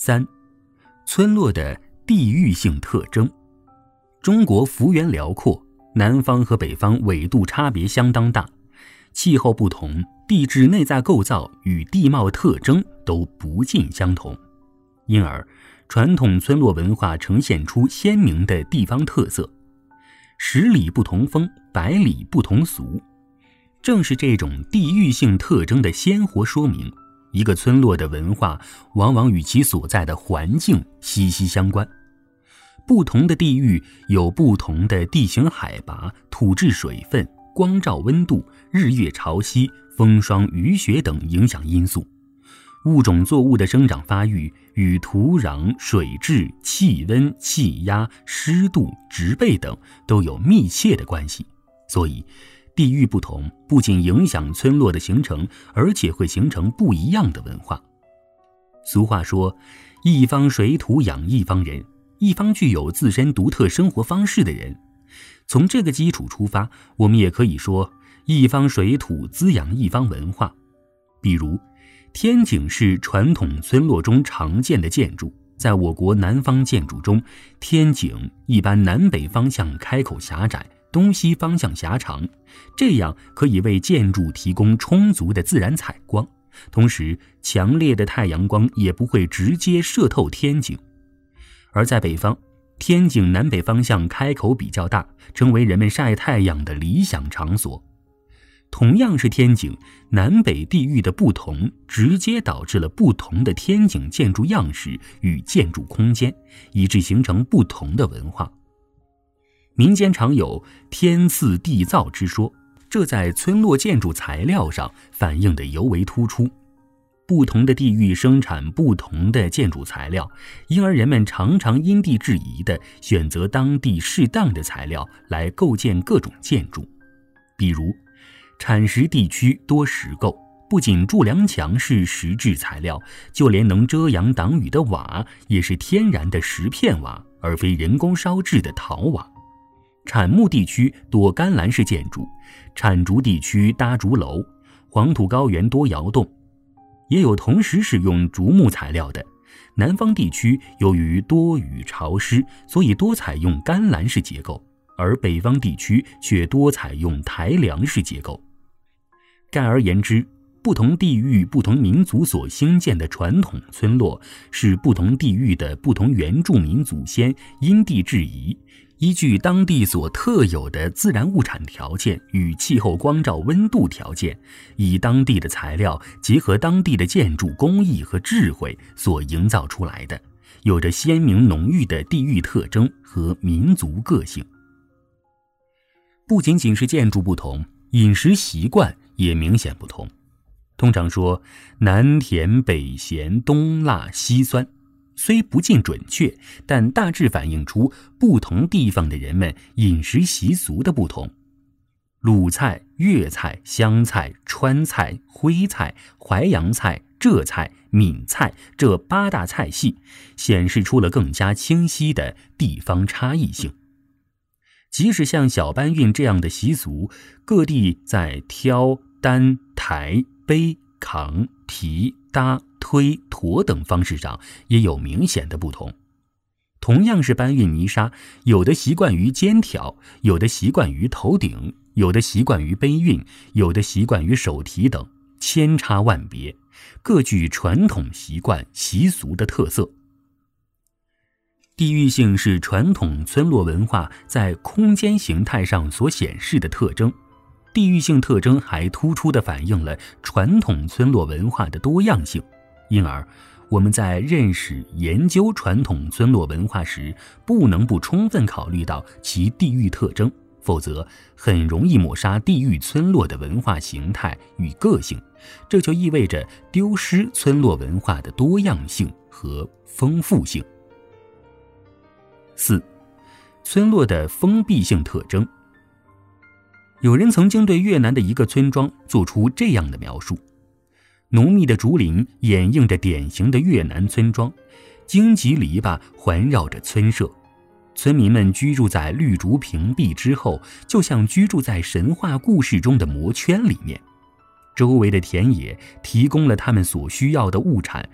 3、村落的地域性特征。中国幅员辽阔，南方和北方纬度差别相当大，气候不同，地质内在构造与地貌特征都不尽相同，因而传统村落文化呈现出鲜明的地方特色。10里不同风，100里不同俗。正是这种地域性特征的鲜活说明，一个村落的文化往往与其所在的环境息息相关。不同的地域有不同的地形海拔、土质水分、光照温度、日月潮汐、风霜雨雪等影响因素。物种作物的生长发育与土壤、水质、气温、气压、湿度、植被等都有密切的关系，所以地域不同不仅影响村落的形成，而且会形成不一样的文化。俗话说，一方水土养一方人，一方具有自身独特生活方式的人。从这个基础出发，我们也可以说，一方水土滋养一方文化。比如天井是传统村落中常见的建筑，在我国南方建筑中，天井一般南北方向开口狭窄，东西方向狭长，这样可以为建筑提供充足的自然采光，同时强烈的太阳光也不会直接射透天井。而在北方，天井南北方向开口比较大，成为人们晒太阳的理想场所。同样是天井，南北地域的不同直接导致了不同的天井建筑样式与建筑空间，以致形成不同的文化。民间常有天赐地造之说，这在村落建筑材料上反映得尤为突出。不同的地域生产不同的建筑材料，因而人们常常因地制宜地选择当地适当的材料来构建各种建筑。比如产石地区多石构，不仅筑梁墙是石质材料，就连能遮阳挡雨的瓦也是天然的石片瓦，而非人工烧制的陶瓦。产木地区多干栏式建筑，产竹地区搭竹楼，黄土高原多窑洞。也有同时使用竹木材料的，南方地区由于多雨潮湿，所以多采用干栏式结构，而北方地区却多采用台梁式结构。概而言之，不同地域不同民族所兴建的传统村落，是不同地域的不同原住民祖先因地制宜，依据当地所特有的自然物产条件与气候光照温度条件，以当地的材料结合当地的建筑工艺和智慧所营造出来的，有着鲜明浓郁的地域特征和民族个性。不仅仅是建筑不同，饮食习惯也明显不同。通常说南甜北咸东辣西酸，虽不尽准确，但大致反映出不同地方的人们饮食习俗的不同。鲁菜、粤菜、湘菜、川菜、徽菜、淮扬菜、浙菜、闽菜这8大菜系，显示出了更加清晰的地方差异性。即使像小搬运这样的习俗，各地在挑、担、抬、背、扛、提、搭、推、驮等方式上也有明显的不同。同样是搬运泥沙，有的习惯于肩挑，有的习惯于头顶，有的习惯于背运，有的习惯于手提等，千差万别，各具传统习惯习俗的特色。地域性是传统村落文化在空间形态上所显示的特征。地域性特征还突出地反映了传统村落文化的多样性，因而我们在认识研究传统村落文化时，不能不充分考虑到其地域特征，否则很容易抹杀地域村落的文化形态与个性，这就意味着丢失村落文化的多样性和丰富性。4. 村落的封闭性特征。有人曾经对越南的一个村庄做出这样的描述：浓密的竹林掩映着典型的越南村庄，荆棘篱笆环绕着村舍，村民们居住在绿竹屏蔽之后，就像居住在神话故事中的魔圈里面。周围的田野提供了他们所需要的物产，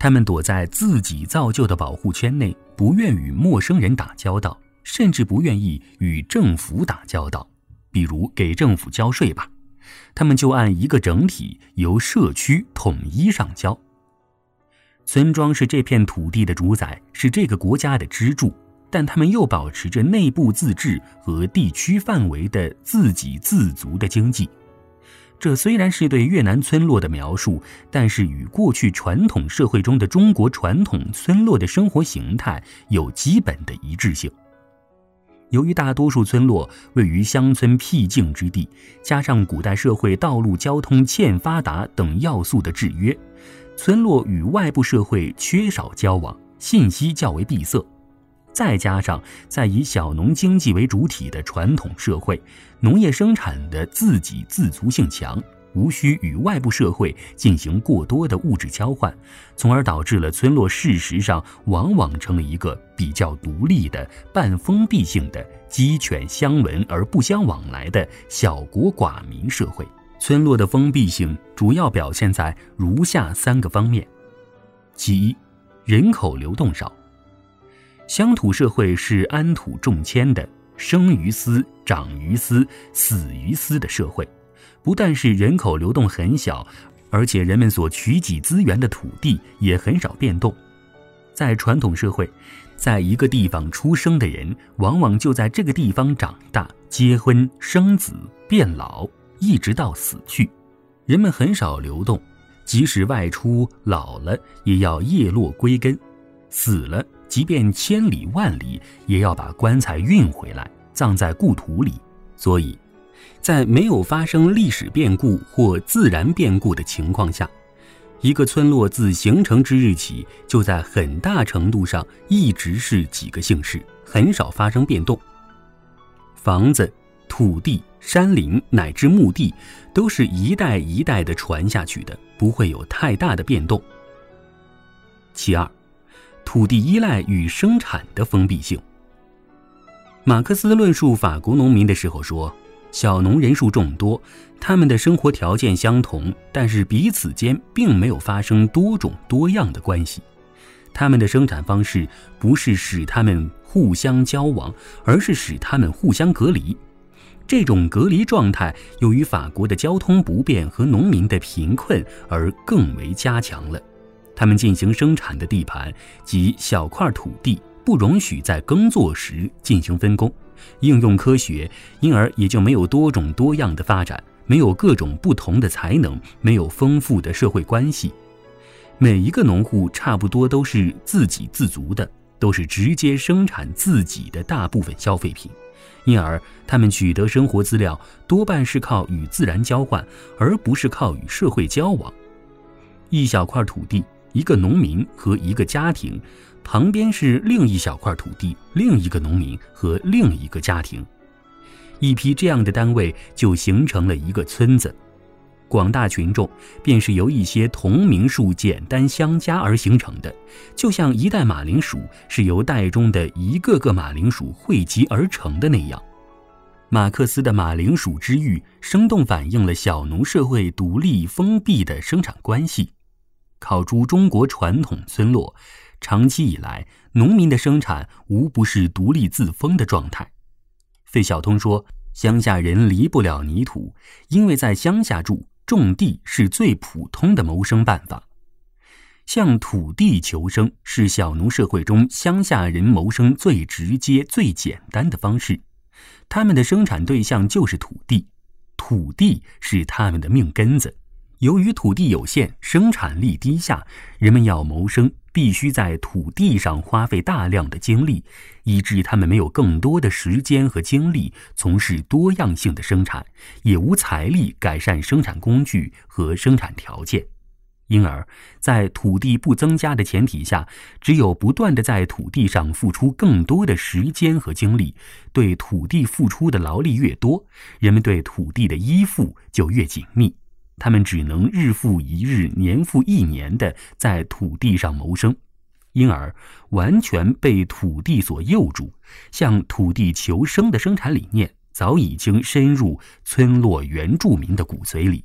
他们躲在自己造就的保护圈内，不愿与陌生人打交道，甚至不愿意与政府打交道。比如给政府交税吧，他们就按一个整体，由社区统一上交。村庄是这片土地的主宰，是这个国家的支柱，但他们又保持着内部自治和地区范围的自给自足的经济。这虽然是对越南村落的描述，但是与过去传统社会中的中国传统村落的生活形态有基本的一致性。由于大多数村落位于乡村僻静之地，加上古代社会道路交通欠发达等要素的制约，村落与外部社会缺少交往，信息较为闭塞。再加上在以小农经济为主体的传统社会，农业生产的自给自足性强，无需与外部社会进行过多的物质交换，从而导致了村落事实上往往成了一个比较独立的半封闭性的鸡犬相闻而不相往来的小国寡民社会。村落的封闭性主要表现在如下3个方面。其一，人口流动少。乡土社会是安土重迁的，生于斯，长于斯，死于斯的社会。不但是人口流动很小，而且人们所取给资源的土地也很少变动。在传统社会，在一个地方出生的人，往往就在这个地方长大、结婚、生子、变老，一直到死去。人们很少流动，即使外出老了，也要叶落归根；死了，即便千里万里，也要把棺材运回来，葬在故土里。所以在没有发生历史变故或自然变故的情况下，一个村落自形成之日起，就在很大程度上一直是几个姓氏，很少发生变动。房子、土地、山林乃至墓地，都是一代一代的传下去的，不会有太大的变动。其二，土地依赖与生产的封闭性。马克思论述法国农民的时候说，小农人数众多，他们的生活条件相同，但是彼此间并没有发生多种多样的关系。他们的生产方式不是使他们互相交往，而是使他们互相隔离。这种隔离状态由于法国的交通不便和农民的贫困而更为加强了。他们进行生产的地盘及小块土地不容许在耕作时进行分工，应用科学，因而也就没有多种多样的发展，没有各种不同的才能，没有丰富的社会关系。每一个农户差不多都是自给自足的，都是直接生产自己的大部分消费品，因而他们取得生活资料多半是靠与自然交换，而不是靠与社会交往。一小块土地，一个农民和一个家庭，旁边是另一小块土地，另一个农民和另一个家庭。一批这样的单位就形成了一个村子，广大群众便是由一些同名数简单相加而形成的，就像一袋马铃薯是由袋中的一个个马铃薯汇集而成的那样。马克思的马铃薯之喻生动反映了小农社会独立封闭的生产关系。考诸中国传统村落，长期以来农民的生产无不是独立自封的状态。费孝通说，乡下人离不了泥土，因为在乡下住，种地是最普通的谋生办法。向土地求生是小农社会中乡下人谋生最直接最简单的方式。他们的生产对象就是土地，土地是他们的命根子。由于土地有限，生产力低下，人们要谋生必须在土地上花费大量的精力，以致他们没有更多的时间和精力从事多样性的生产，也无财力改善生产工具和生产条件。因而在土地不增加的前提下，只有不断地在土地上付出更多的时间和精力，对土地付出的劳力越多，人们对土地的依附就越紧密。他们只能日复一日、年复一年地在土地上谋生，因而完全被土地所诱住，向土地求生的生产理念早已经深入村落原住民的骨髓里。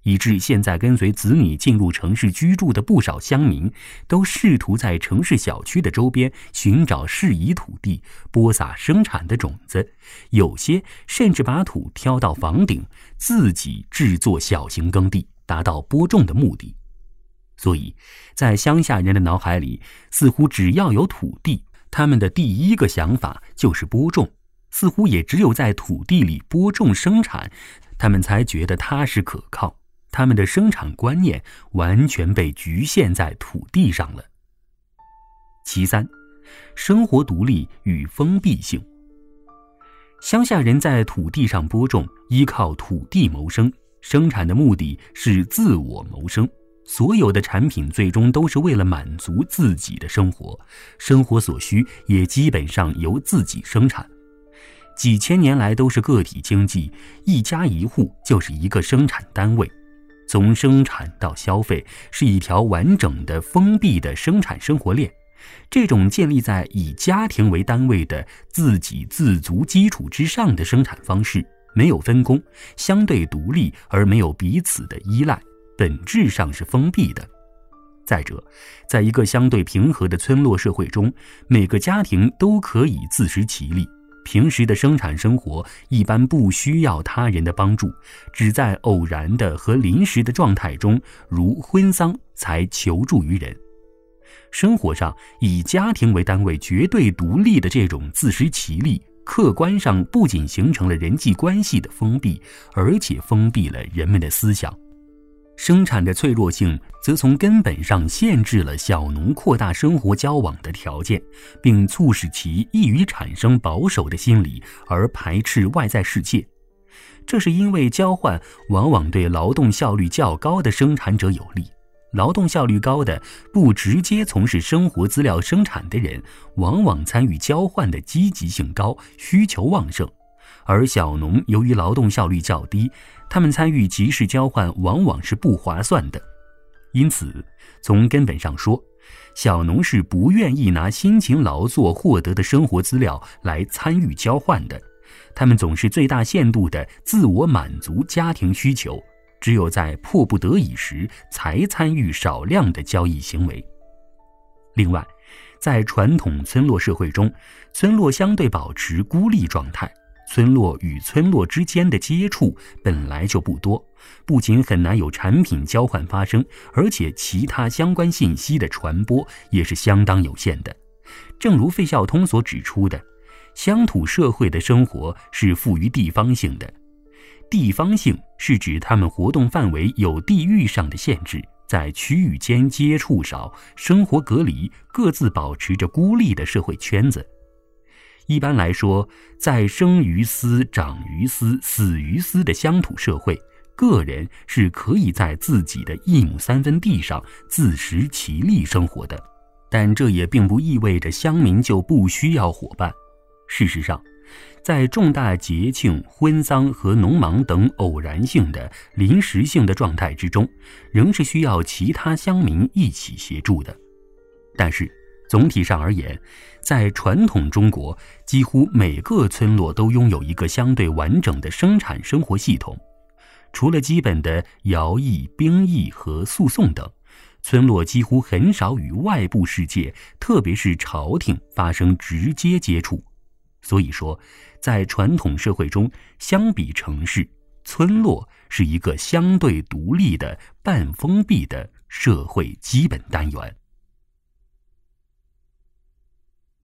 以致现在跟随子女进入城市居住的不少乡民，都试图在城市小区的周边寻找适宜土地，播撒生产的种子，有些甚至把土挑到房顶，自己制作小型耕地，达到播种的目的。所以在乡下人的脑海里，似乎只要有土地，他们的第一个想法就是播种，似乎也只有在土地里播种生产，他们才觉得踏实可靠。他们的生产观念完全被局限在土地上了。其三，生活独立与封闭性。乡下人在土地上播种，依靠土地谋生，生产的目的是自我谋生，所有的产品最终都是为了满足自己的生活，生活所需也基本上由自己生产。几千年来都是个体经济，一家一户就是一个生产单位，从生产到消费是一条完整的封闭的生产生活链。这种建立在以家庭为单位的自给自足基础之上的生产方式，没有分工，相对独立而没有彼此的依赖，本质上是封闭的。再者，在一个相对平和的村落社会中，每个家庭都可以自食其力，平时的生产生活一般不需要他人的帮助，只在偶然的和临时的状态中，如婚丧才求助于人。生活上以家庭为单位绝对独立的这种自食其力，客观上不仅形成了人际关系的封闭，而且封闭了人们的思想。生产的脆弱性则从根本上限制了小农扩大生活交往的条件，并促使其易于产生保守的心理而排斥外在世界。这是因为交换往往对劳动效率较高的生产者有利，劳动效率高的不直接从事生活资料生产的人，往往参与交换的积极性高，需求旺盛。而小农由于劳动效率较低，他们参与集市交换往往是不划算的。因此，从根本上说，小农是不愿意拿辛勤劳作获得的生活资料来参与交换的，他们总是最大限度地自我满足家庭需求，只有在迫不得已时才参与少量的交易行为。另外，在传统村落社会中，村落相对保持孤立状态，村落与村落之间的接触本来就不多，不仅很难有产品交换发生，而且其他相关信息的传播也是相当有限的。正如费孝通所指出的，乡土社会的生活是富于地方性的。地方性是指他们活动范围有地域上的限制，在区域间接触少，生活隔离，各自保持着孤立的社会圈子。一般来说，在生于斯、长于斯、死于斯的乡土社会，个人是可以在自己的1亩3分地上自食其力生活的，但这也并不意味着乡民就不需要伙伴。事实上，在重大节庆、婚丧和农忙等偶然性的、临时性的状态之中，仍是需要其他乡民一起协助的。但是总体上而言，在传统中国，几乎每个村落都拥有一个相对完整的生产生活系统。除了基本的徭役、兵役和诉讼等，村落几乎很少与外部世界，特别是朝廷发生直接接触。所以说，在传统社会中，相比城市，村落是一个相对独立的、半封闭的社会基本单元。